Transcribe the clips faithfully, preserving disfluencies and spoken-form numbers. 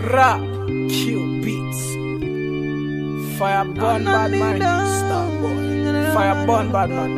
Rap, Q Beats. Fire burn bad man, star boy. Fire burn bad man,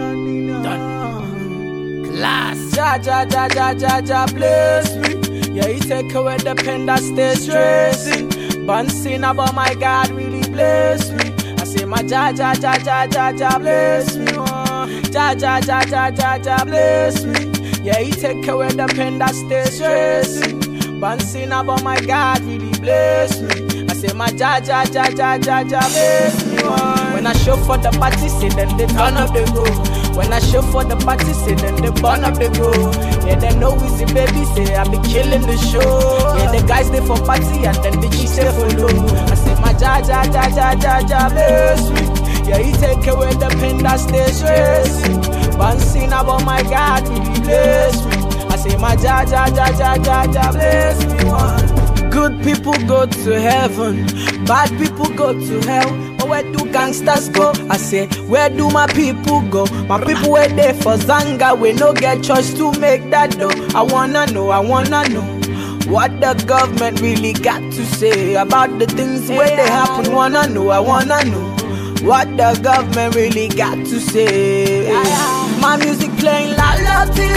done. Class. Ja ja ja ja ja ja bless me. Yeah, he take away the pain that stays stressing. Bouncing about my God really bless me. I say my ja ja ja ja ja ja bless me. Ja ja ja ja ja ja bless me. Yeah, he take away the pain that stays stressing. Bouncing about my God really bless me. I say my ja ja ja ja ja ja bless me. When I show for the party, say then they turn up the go. When I show for the party, say then they burn up the go. Yeah, they know easy baby, say I be killing the show. Yeah, the guys they for party and then the chicks they follow. I say my ja ja ja ja ja ja bless me. Yeah, he take away the pain that stays stressing. Bouncing about my God really bless me. I say my ja ja ja ja ja ja bless me one. Good people go to heaven, bad people go to hell. But where do gangsters go? I say, where do my people go? My people were there for Zanga, we no get choice to make that dough. I wanna know, I wanna know what the government really got to say about the things where they happen. Wanna know, I wanna know what the government really got to say. My music playing loud, loud, till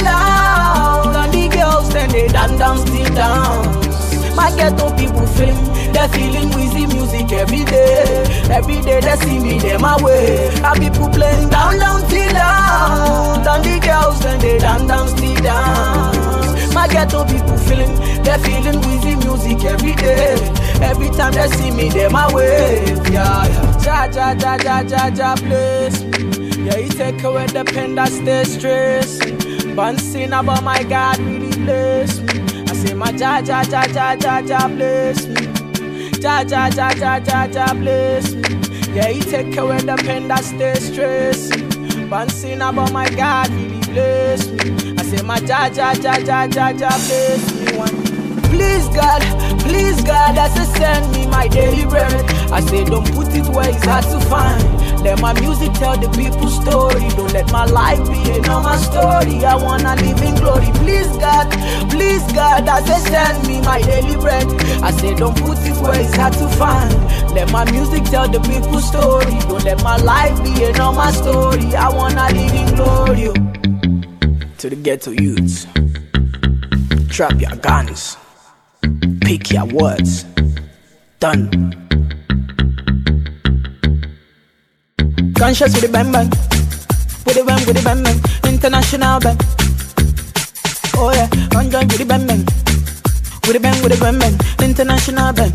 loud. And the girls then they dance, dance, still dance. My ghetto people feeling, they're feeling wheezy music every day. Every day they see me, they my way. And people playing down, down, till loud. And the girls then they dance, dance, still dance. My ghetto people feeling, they're feeling wheezy music every day. Every time they see me, they my way. Yeah, yeah. Ja, ja, ja, ja, ja, ja, bless me. Yeah, he take away the pain that stays stressing. Bouncing about my God really bless me. I say my ja, ja, ja, ja, ja, ja, bless me. Ja, ja, ja, ja, ja, ja, bless me. Yeah, he take away the pain that stays stressing. Bouncing about my God really bless me. I say my ja, ja, ja, ja, ja, ja, bless me one. Please God, please God, as I send me my daily bread. I say don't put it where it's hard to find. Let my music tell the people's story. Don't let my life be a normal story. I wanna live in glory. Please God, please God, as I send me my daily bread. I say don't put it where it's hard to find. Let my music tell the people's story. Don't let my life be a normal story. I wanna live in glory. To the ghetto youths, drop your guns. Pick your words. Done. Conscious with the bang bang. With the bang, with the bang bang. International bang. Oh yeah. Conscious with the bang bang. With the bang, with the bang bang. International bang.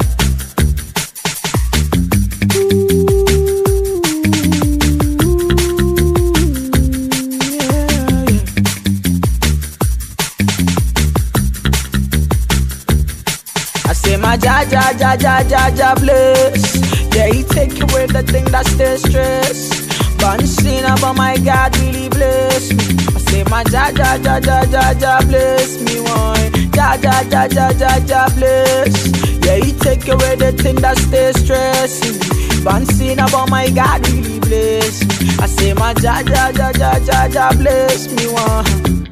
My ja ja ja ja ja ja bless. Yeah, he take away the thing that stays stress. Bouncing about my God really bless me. I say my ja ja ja ja ja ja bless me one. Ja ja ja ja ja ja bless. Yeah, he take away the thing that stays stressing. Bouncing about my God really bless me. I say my ja ja ja ja ja ja bless me one.